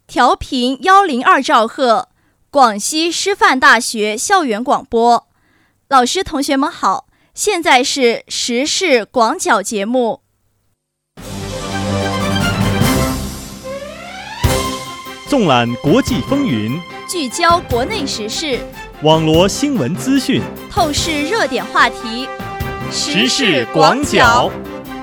调频102兆赫，广西师范大学校园广播。老师同学们好，现在是时事广角节目。 纵览国际风云， 聚焦国内时事， 网罗新闻资讯， 透视热点话题， 时事广角。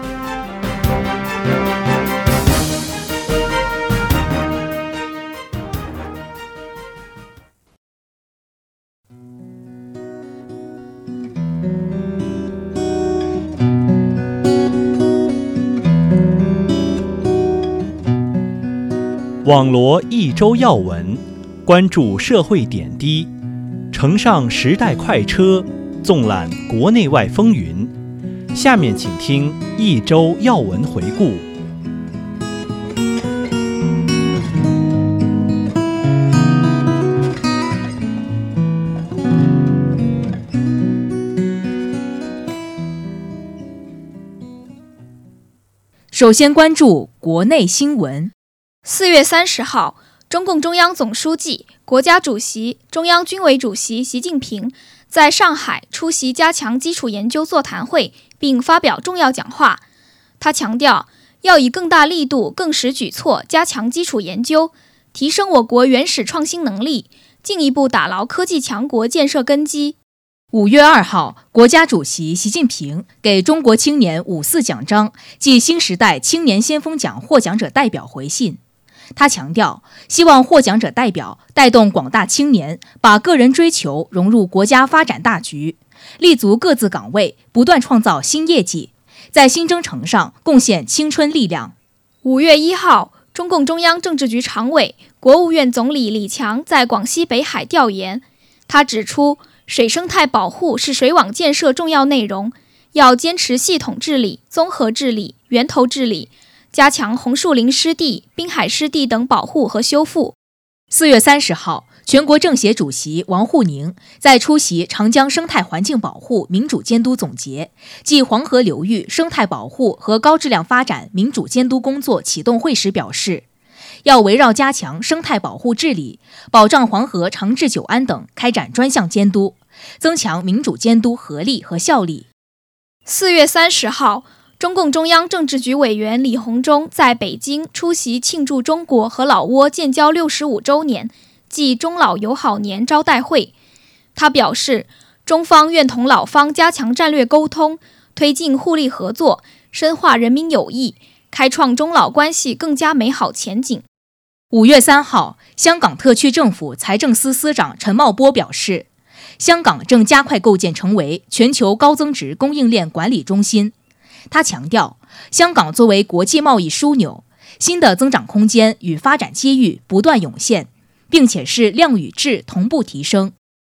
网罗一周要闻，关注社会点滴，乘上时代快车，纵览国内外风云。下面请听一周要闻回顾。 首先关注国内新闻。 4月30号，中共中央总书记、国家主席、中央军委主席习近平在上海出席加强基础研究座谈会，并发表重要讲话。他强调，要以更大力度、更实举措加强基础研究，提升我国原始创新能力，进一步打牢科技强国建设根基。 5月2号，国家主席习近平给中国青年5·4奖章暨新时代青年先锋奖获奖者代表回信。他强调，希望获奖者代表带动广大青年把个人追求融入国家发展大局，立足各自岗位，不断创造新业绩，在新征程上贡献青春力量。 5月1号，中共中央政治局常委、国务院总理李强在广西北海调研。他指出，水生态保护是水网建设重要内容，要坚持系统治理、综合治理、源头治理，加强红树林湿地、滨海湿地等保护和修复。 4月30号，全国政协主席王沪宁在出席长江生态环境保护民主监督总结暨黄河流域生态保护和高质量发展民主监督工作启动会时表示，要围绕加强生态保护治理、保障黄河长治久安等开展专项监督，增强民主监督合力和效力。 4月30号，中共中央政治局委员李鸿忠在北京出席庆祝中国和老挝建交65周年暨中老友好年招待会。他表示，中方愿同老方加强战略沟通，推进互利合作，深化人民友谊，开创中老关系更加美好前景。 5月3号，香港特区政府财政司司长陈茂波表示，香港正加快构建成为全球高增值供应链管理中心。他强调，香港作为国际贸易枢纽，新的增长空间与发展机遇不断涌现，并且是量与质同步提升。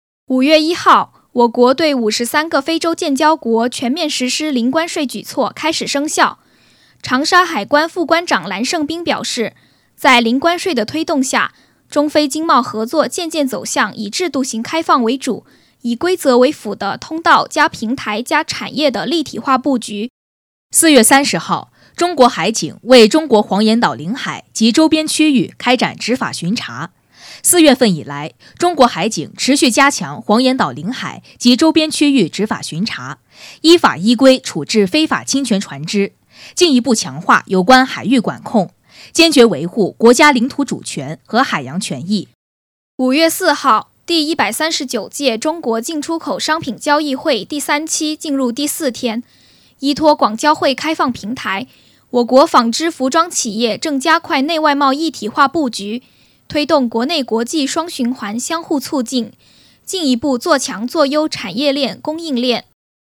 5月1号，我国对53个非洲建交国全面实施零关税举措开始生效。长沙海关副关长蓝胜兵表示，在零关税的推动下，中非经贸合作渐渐走向以制度型开放为主、以规则为辅的通道加平台加产业的立体化布局。 4月30号，中国海警为中国黄岩岛领海及周边区域开展执法巡查。4月份以来，中国海警持续加强黄岩岛领海及周边区域执法巡查，依法依规处置非法侵权船只，进一步强化有关海域管控，坚决维护国家领土主权和海洋权益。 5月4号，第139届中国进出口商品交易会第3期进入第4天。依托广交会开放平台，我国纺织服装企业正加快内外贸一体化布局，推动国内国际双循环相互促进，进一步做强做优产业链供应链。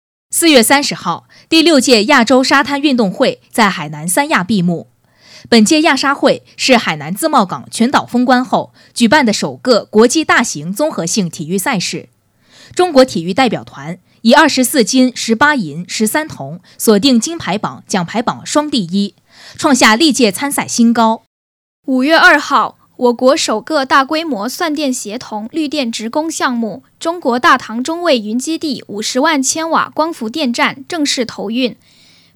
4月30号，第6届亚洲沙滩运动会在海南三亚闭幕。本届亚沙会是海南自贸港全岛封关后举办的首个国际大型综合性体育赛事。中国体育代表团以24金、18银、13铜锁定金牌榜、奖牌榜双第一，创下历届参赛新高。 5月2号，我国首个大规模算电协同绿电直供项目中国大唐中卫云基地50万千瓦光伏电站正式投运，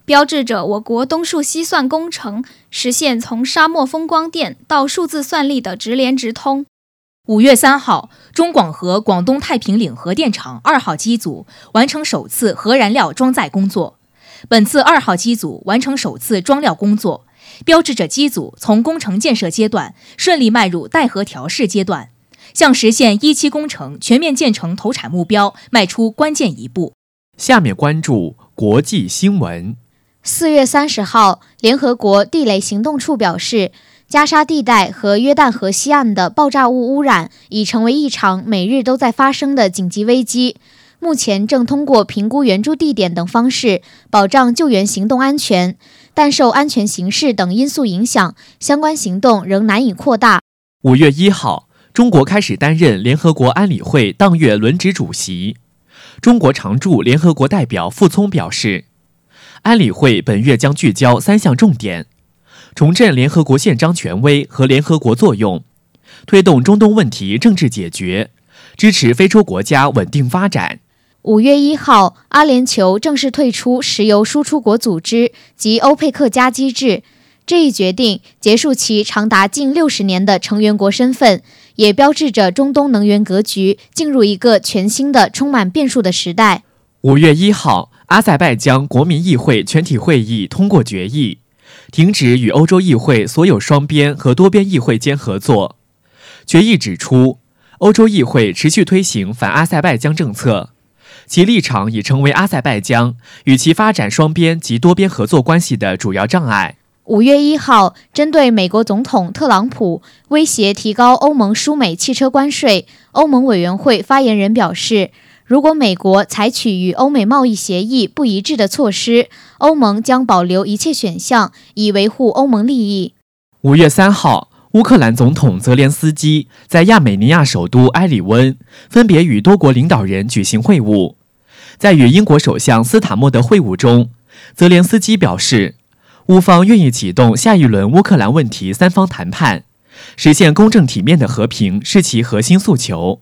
标志着我国东数西算工程实现从沙漠风光电到数字算力的直联直通。 5月3号，中广核广东太平岭核电厂2号机组完成首次核燃料装载工作。本次2号机组完成首次装料工作，标志着机组从工程建设阶段顺利迈入待核调试阶段，向实现1期工程全面建成投产目标迈出关键一步。 下面关注国际新闻。 4月30号，联合国地雷行动处表示，加沙地带和约旦河西岸的爆炸物污染已成为一场每日都在发生的紧急危机。目前正通过评估援助地点等方式保障救援行动安全，但受安全形势等因素影响，相关行动仍难以扩大。 5月1号，中国开始担任联合国安理会当月轮值主席。中国常驻联合国代表傅聪表示，安理会本月将聚焦3项重点：重振联合国宪章权威和联合国作用，推动中东问题政治解决，支持非洲国家稳定发展。 5月1号，阿联酋正式退出石油输出国组织及欧佩克加机制。这一决定结束其长达近60年的成员国身份，也标志着中东能源格局进入一个全新的、充满变数的时代。 5月1号，阿塞拜疆国民议会全体会议通过决议，停止与欧洲议会所有双边和多边议会间合作。决议指出，欧洲议会持续推行反阿塞拜疆政策，其立场已成为阿塞拜疆与其发展双边及多边合作关系的主要障碍。 5月1号，针对美国总统特朗普威胁提高欧盟输美汽车关税，欧盟委员会发言人表示，如果美国采取与欧美贸易协议不一致的措施，欧盟将保留一切选项，以维护欧盟利益。 5月3号，乌克兰总统泽连斯基在亚美尼亚首都埃里温分别与多国领导人举行会晤。在与英国首相斯塔默的会晤中，泽连斯基表示，乌方愿意启动下一轮乌克兰问题3方谈判，实现公正体面的和平是其核心诉求。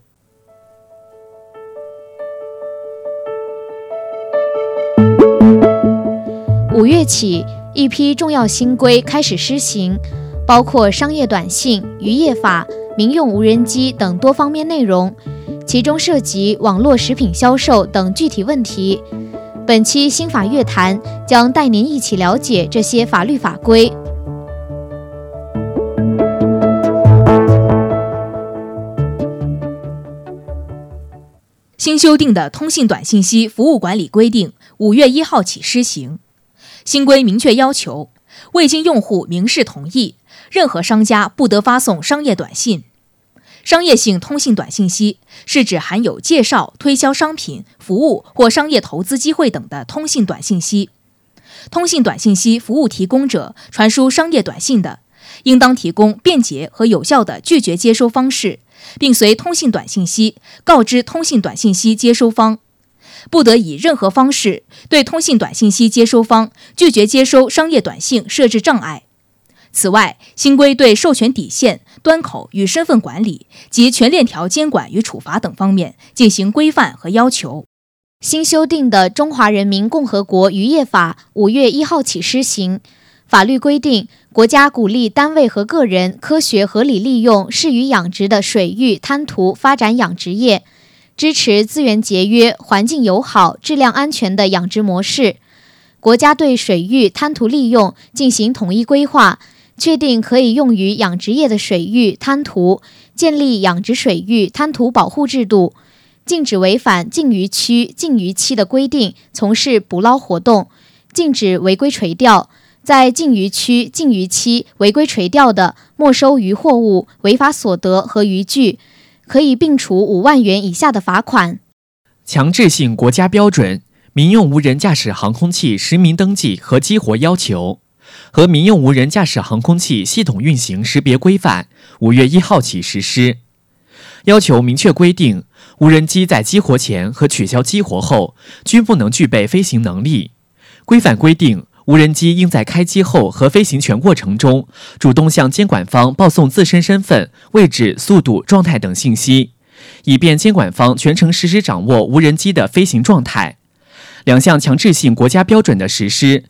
5月起，一批重要新规开始施行，包括商业短信、渔业法、民用无人机等多方面内容，其中涉及网络食品销售等具体问题。本期新法乐坛将带您一起了解这些法律法规。 新修订的通信短信息服务管理规定5月1号起施行。新规明确要求，未经用户明示同意，任何商家不得发送商业短信。商业性通信短信息是指含有介绍、推销商品、服务或商业投资机会等的通信短信息。通信短信息服务提供者传输商业短信的，应当提供便捷和有效的拒绝接收方式，并随通信短信息告知通信短信息接收方，不得以任何方式对通信短信息接收方拒绝接收商业短信设置障碍。此外，新规对授权底线、端口与身份管理及全链条监管与处罚等方面进行规范和要求。 新修订的《中华人民共和国渔业法》5月1号起施行。法律规定，国家鼓励单位和个人科学合理利用适于养殖的水域滩涂发展养殖业，支持资源节约、环境友好、质量安全的养殖模式。国家对水域滩涂利用进行统一规划，确定可以用于养殖业的水域滩涂，建立养殖水域滩涂保护制度，禁止违反禁渔区、禁渔期的规定从事捕捞活动，禁止违规垂钓，在禁渔区、禁渔期违规垂钓的，没收渔货物、违法所得和渔具，可以并处5万元以下的罚款。 强制性国家标准、民用无人驾驶航空器实名登记和激活要求和民用无人驾驶航空器系统运行识别规范5月1号起实施。要求明确规定，无人机在激活前和取消激活后均不能具备飞行能力。规范规定，无人机应在开机后和飞行全过程中主动向监管方报送自身身份、位置、速度、状态等信息，以便监管方全程实时掌握无人机的飞行状态。2项强制性国家标准的实施，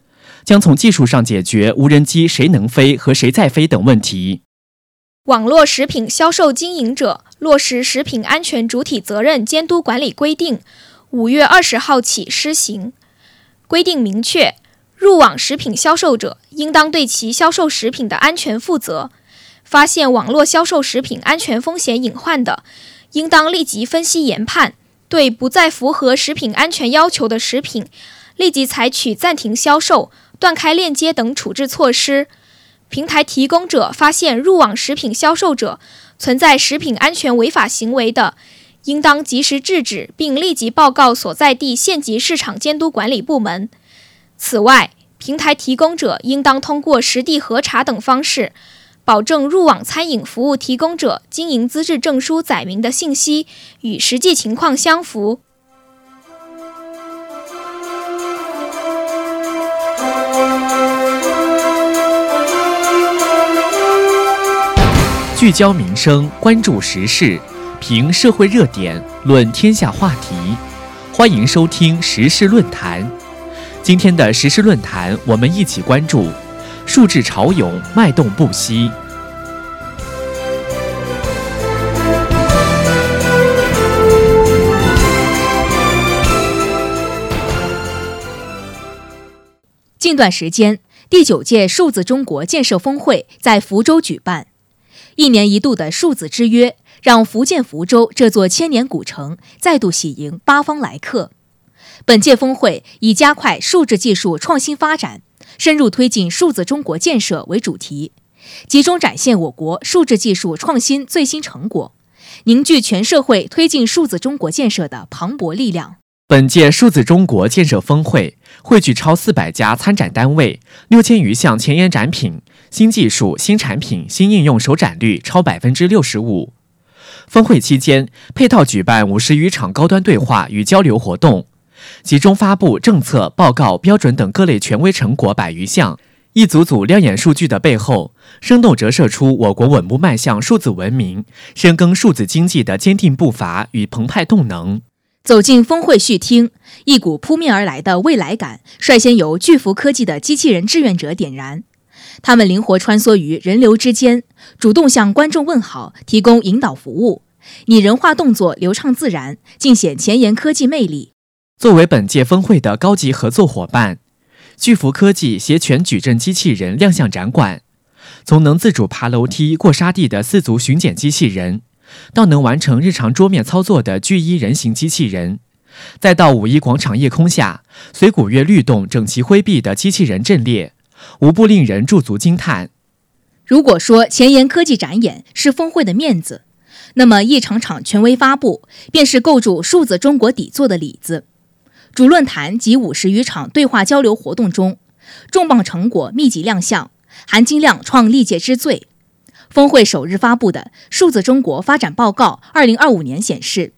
将从技术上解决无人机谁能飞和谁在飞等问题。 网络食品销售经营者落实食品安全主体责任监督管理规定5月20号起施行。规定明确，入网食品销售者应当对其销售食品的安全负责，发现网络销售食品安全风险隐患的，应当立即分析研判，对不再符合食品安全要求的食品，立即采取暂停销售、断开链接等处置措施。平台提供者发现入网食品销售者存在食品安全违法行为的，应当及时制止并立即报告所在地县级市场监督管理部门。此外，平台提供者应当通过实地核查等方式，保证入网餐饮服务提供者经营资质证书载明的信息与实际情况相符。 聚焦民生，关注时事，评社会热点，论天下话题。欢迎收听时事论坛。今天的时事论坛，我们一起关注数字潮涌，脉动不息。 近段时间，第9届数字中国建设峰会在福州举办。1年1度的数字之约，让福建福州这座千年古城再度喜迎八方来客。本届峰会以加快数字技术创新发展，深入推进数字中国建设为主题，集中展现我国数字技术创新最新成果，凝聚全社会推进数字中国建设的磅礴力量。 本届数字中国建设峰会汇聚超400家参展单位，6000余项前沿展品，新技术、新产品、新应用首展率超65%。峰会期间，配套举办50余场高端对话与交流活动，集中发布政策、报告、标准等各类权威成果100余项。一组组亮眼数据的背后，生动折射出我国稳步迈向数字文明、深耕数字经济的坚定步伐与澎湃动能。 走进峰会序厅，一股扑面而来的未来感率先由巨幅科技的机器人志愿者点燃。他们灵活穿梭于人流之间，主动向观众问好，提供引导服务，拟人化动作流畅自然，尽显前沿科技魅力。 作为本届峰会的高级合作伙伴，巨幅科技携全矩阵机器人亮相展馆，从能自主爬楼梯、过沙地的4足巡检机器人，到能完成日常桌面操作的巨1人形机器人，再到五一广场夜空下随古乐律动、整齐挥臂的机器人阵列，无不令人驻足惊叹。 如果说前沿科技展演是峰会的面子，那么一场场权威发布便是构筑数字中国底座的里子。主论坛及50余场对话交流活动中，重磅成果密集亮相，含金量创历届之最。峰会首日发布的《数字中国发展报告2025年》显示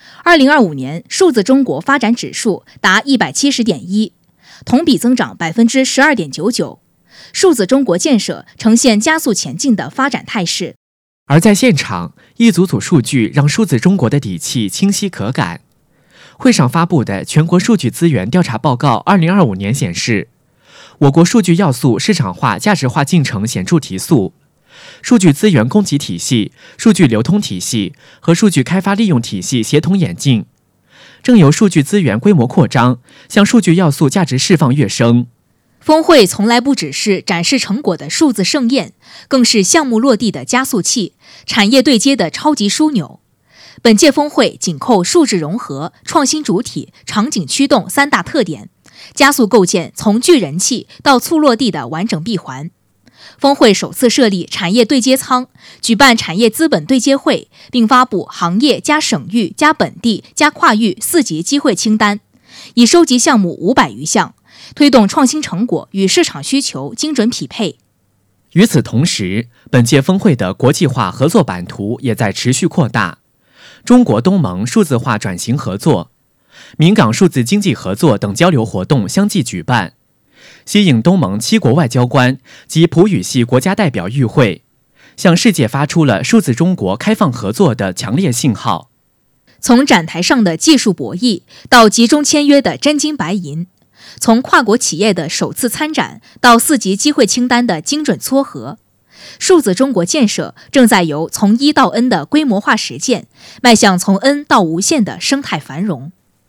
，2025年数字中国发展指数达170.1，同比增长12.99%，数字中国建设呈现加速前进的发展态势。 而在现场，一组组数据让数字中国的底气清晰可感。会上发布的全国数据资源调查报告2025年显示，我国数据要素市场化、价值化进程显著提速，数据资源供给体系、数据流通体系和数据开发利用体系协同演进，正由数据资源规模扩张向数据要素价值释放跃升。 峰会从来不只是展示成果的数字盛宴，更是项目落地的加速器，产业对接的超级枢纽。本届峰会紧扣数字融合、创新主体、场景驱动3大特点，加速构建从聚人气到促落地的完整闭环。峰会首次设立产业对接舱，举办产业资本对接会，并发布行业加省域加本地加跨域4级机会清单，已收集项目500余项，推动创新成果与市场需求精准匹配。 与此同时，本届峰会的国际化合作版图也在持续扩大。中国东盟数字化转型合作、闽港数字经济合作等交流活动相继举办，吸引东盟7国外交官及葡语系国家代表与会，向世界发出了数字中国开放合作的强烈信号。 从展台上的技术博弈到集中签约的真金白银， 从跨国企业的首次参展到4级机会清单的精准撮合。数字中国建设正在由从1到 N 的规模化实践，迈向从 N 到无限的生态繁荣。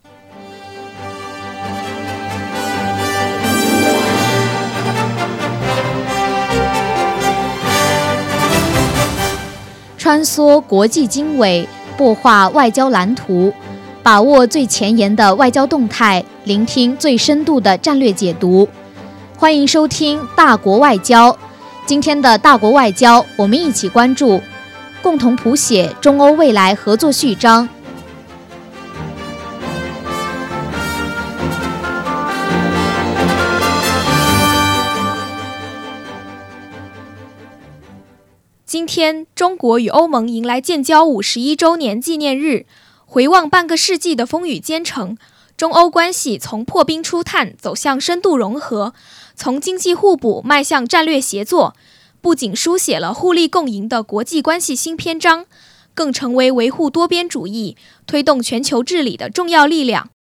穿梭国际经纬，擘画外交蓝图，把握最前沿的外交动态，聆听最深度的战略解读。欢迎收听大国外交。今天的大国外交，我们一起关注共同谱写中欧未来合作序章。 今天，中国与欧盟迎来建交51周年纪念日，回望半个世纪的风雨兼程，中欧关系从破冰初探走向深度融合，从经济互补迈向战略协作，不仅书写了互利共赢的国际关系新篇章，更成为维护多边主义、推动全球治理的重要力量。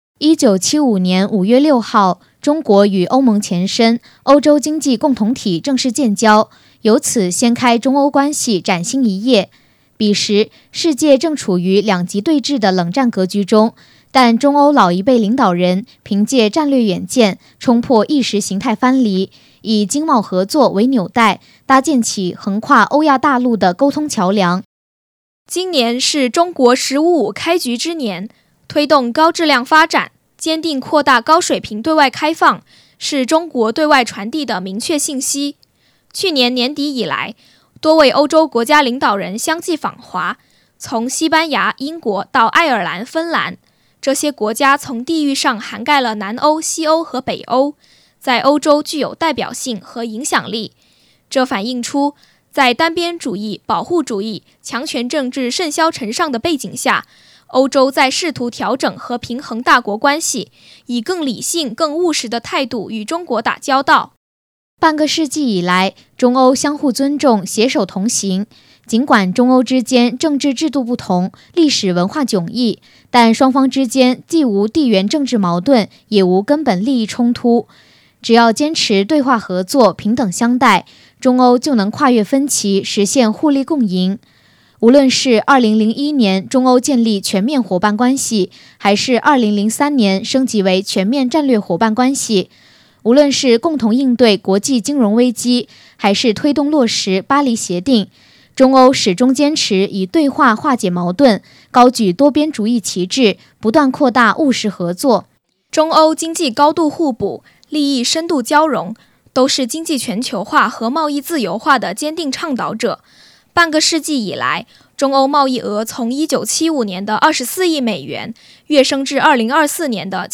1975年5月6号，中国与欧盟前身欧洲经济共同体正式建交，由此掀开中欧关系崭新一页。彼时，世界正处于两极对峙的冷战格局中，但中欧老一辈领导人凭借战略远见，冲破意识形态藩篱，以经贸合作为纽带，搭建起横跨欧亚大陆的沟通桥梁。 今年是中国“15+5”开局之年，推动高质量发展，坚定扩大高水平对外开放，是中国对外传递的明确信息。去年年底以来，多位欧洲国家领导人相继访华，从西班牙、英国到爱尔兰、芬兰，这些国家从地域上涵盖了南欧、西欧和北欧，在欧洲具有代表性和影响力。这反映出，在单边主义、保护主义、强权政治甚嚣尘上的背景下，欧洲在试图调整和平衡大国关系，以更理性、更务实的态度与中国打交道。 半个世纪以来，中欧相互尊重，携手同行。尽管中欧之间政治制度不同，历史文化迥异，但双方之间既无地缘政治矛盾，也无根本利益冲突。只要坚持对话合作、平等相待，中欧就能跨越分歧，实现互利共赢。无论是2001年中欧建立全面伙伴关系，还是2003年升级为全面战略伙伴关系，无论是共同应对国际金融危机，还是推动落实巴黎协定，中欧始终坚持以对话化解矛盾，高举多边主义旗帜，不断扩大务实合作。 中欧经济高度互补，利益深度交融，都是经济全球化和贸易自由化的坚定倡导者。半个世纪以来，中欧贸易额从1975年的24亿美元跃升至2024年的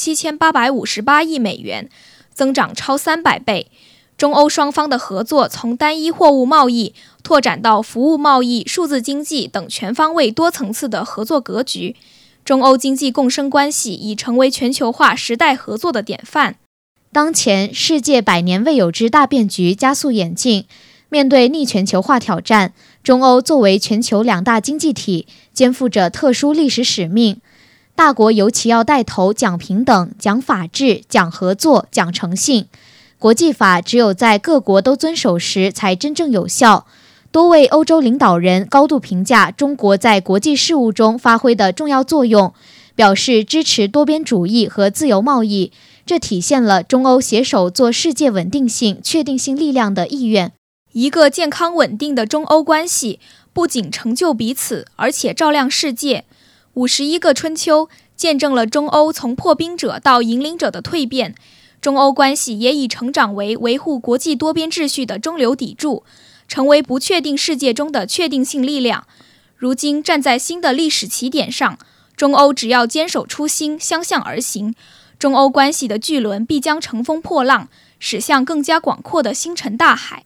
7858亿美元，增长超300倍。中欧双方的合作从单一货物贸易拓展到服务贸易、数字经济等全方位多层次的合作格局。中欧经济共生关系已成为全球化时代合作的典范。 当前世界100年未有之大变局加速演进，面对逆全球化挑战，中欧作为全球2大经济体，肩负着特殊历史使命。大国尤其要带头讲平等、讲法治、讲合作、讲诚信。国际法只有在各国都遵守时才真正有效。多位欧洲领导人高度评价中国在国际事务中发挥的重要作用，表示支持多边主义和自由贸易，这体现了中欧携手做世界稳定性、确定性力量的意愿。 一个健康稳定的中欧关系，不仅成就彼此，而且照亮世界。51个春秋见证了中欧从破冰者到引领者的蜕变，中欧关系也已成长为维护国际多边秩序的中流砥柱，成为不确定世界中的确定性力量。如今站在新的历史起点上，中欧只要坚守初心，相向而行，中欧关系的巨轮必将乘风破浪，驶向更加广阔的星辰大海。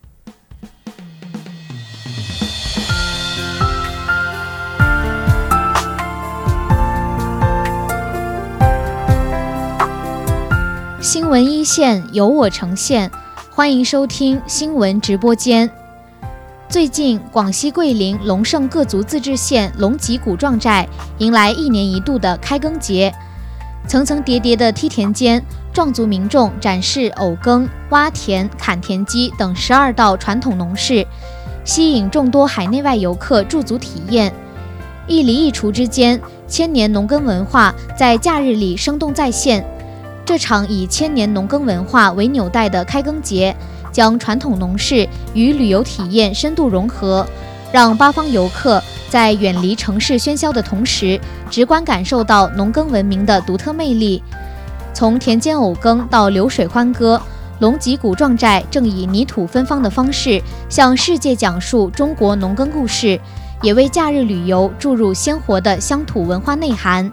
新闻一线由我呈现，欢迎收听新闻直播间。最近，广西桂林龙胜各族自治县龙脊古壮寨迎来1年1度的开耕节，层层叠叠的梯田间壮族民众展示藕耕、挖田、砍田机等12道传统农事，吸引众多海内外游客驻足体验。一犁一锄之间，千年农耕文化在假日里生动再现。这场以千年农耕文化为纽带的开耕节，将传统农事与旅游体验深度融合，让八方游客在远离城市喧嚣的同时，直观感受到农耕文明的独特魅力。从田间藕耕到流水欢歌，龙脊古壮寨正以泥土芬芳的方式向世界讲述中国农耕故事，也为假日旅游注入鲜活的乡土文化内涵。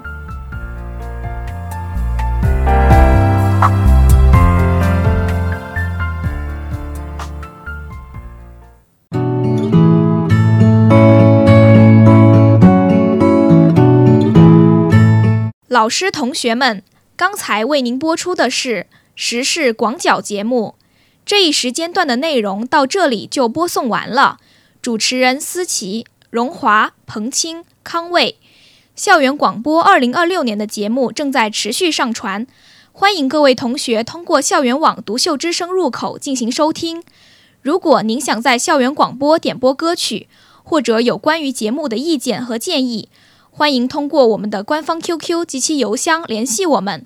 老师、同学们，刚才为您播出的是时事广角节目，这一时间段的内容到这里就播送完了。主持人思琪、荣华、彭清、康卫。校园广播2026年的节目正在持续上传，欢迎各位同学通过校园网读秀之声入口进行收听。如果您想在校园广播点播歌曲，或者有关于节目的意见和建议，欢迎通过我们的官方 QQ 及其邮箱联系我们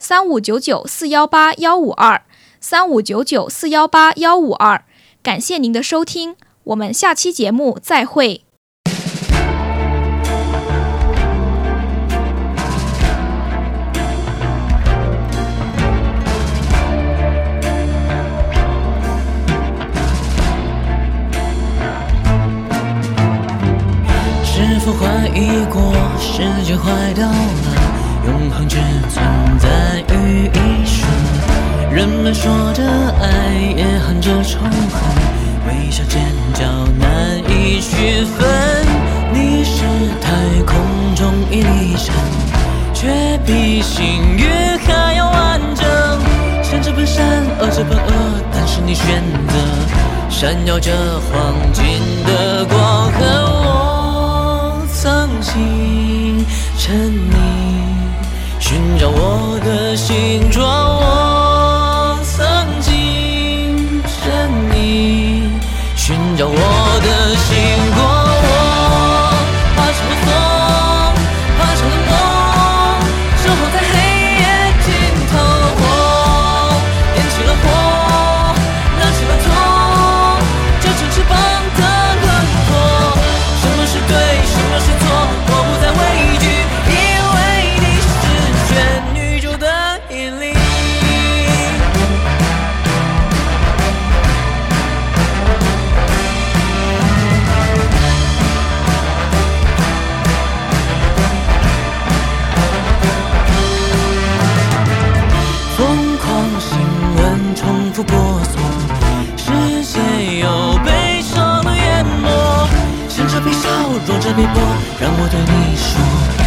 ，3599418152，3599418152。感谢您的收听，我们下期节目再会。 是否怀疑过世界坏掉了，永恒只存在于一瞬，人们说的爱也含着仇恨，微笑尖叫难以区分。你是太空中一粒尘，却比星宇还要完整。善者本善，恶者本恶，但是你选择闪耀着黄金的光，和我曾经沉溺，寻找我的形状。我曾经沉溺，寻找我的星光。我爬上了风，爬上了梦，守候在黑夜尽头。我点起了火，拿起了痛，折成翅膀的轮廓。什么是对，什么是错，我不再畏惧，因为你是全宇宙的引力。疯狂新闻重复播送，世界又悲伤的淹没。胜者必笑，弱者必搏，让我对你说。